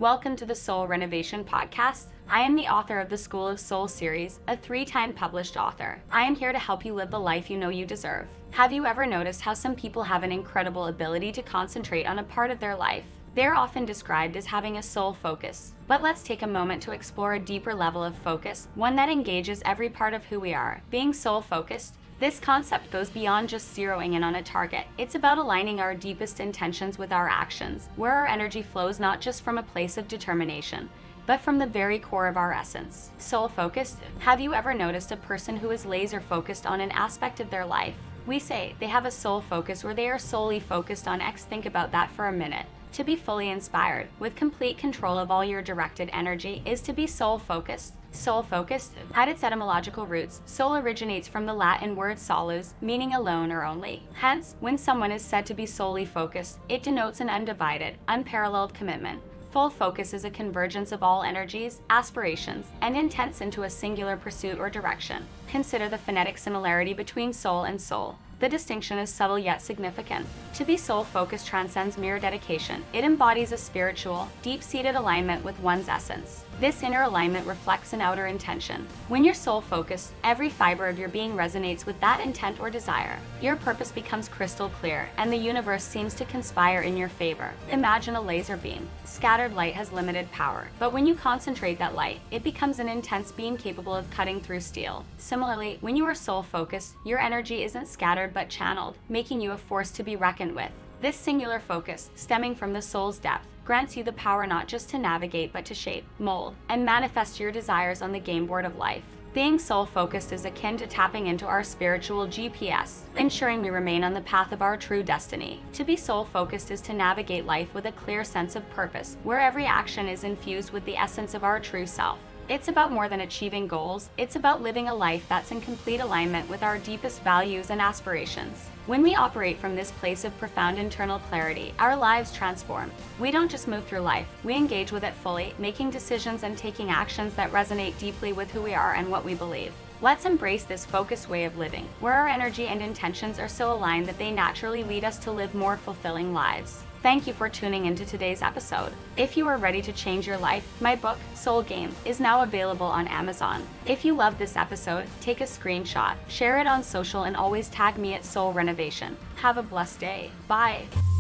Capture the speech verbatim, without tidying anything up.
Welcome to the Soul Renovation Podcast. I am the author of the School of Soul series, a three-time published author. I am here to help you live the life you know you deserve. Have you ever noticed how some people have an incredible ability to concentrate on a part of their life? They're often described as having a soul focus. But let's take a moment to explore a deeper level of focus, one that engages every part of who we are. Being soul-focused, this concept goes beyond just zeroing in on a target. It's about aligning our deepest intentions with our actions, where our energy flows not just from a place of determination, but from the very core of our essence. Soul-focused, have you ever noticed a person who is laser-focused on an aspect of their life? We say they have a soul focus where they are solely focused on X. Think about that for a minute. To be fully inspired, with complete control of all your directed energy, is to be soul-focused. Soul-focused, at its etymological roots, soul originates from the Latin word solus, meaning alone or only. Hence, when someone is said to be solely focused, it denotes an undivided, unparalleled commitment. Full focus is a convergence of all energies, aspirations, and intents into a singular pursuit or direction. Consider the phonetic similarity between soul and soul. The distinction is subtle yet significant. To be soul-focused transcends mere dedication. It embodies a spiritual, deep-seated alignment with one's essence. This inner alignment reflects an outer intention. When you're soul-focused, every fiber of your being resonates with that intent or desire. Your purpose becomes crystal clear, and the universe seems to conspire in your favor. Imagine a laser beam. Scattered light has limited power, but when you concentrate that light, it becomes an intense beam capable of cutting through steel. Similarly, when you are soul-focused, your energy isn't scattered but channeled, making you a force to be reckoned with. This singular focus, stemming from the soul's depth, grants you the power not just to navigate but to shape, mold, and manifest your desires on the game board of life. Being soul-focused is akin to tapping into our spiritual G P S, ensuring we remain on the path of our true destiny. To be soul-focused is to navigate life with a clear sense of purpose, where every action is infused with the essence of our true self. It's about more than achieving goals, it's about living a life that's in complete alignment with our deepest values and aspirations. When we operate from this place of profound internal clarity, our lives transform. We don't just move through life, we engage with it fully, making decisions and taking actions that resonate deeply with who we are and what we believe. Let's embrace this focused way of living, where our energy and intentions are so aligned that they naturally lead us to live more fulfilling lives. Thank you for tuning into today's episode. If you are ready to change your life, my book, Soul Game, is now available on Amazon. If you love this episode, take a screenshot, share it on social, and always tag me at Soul Renovation. Have a blessed day. Bye.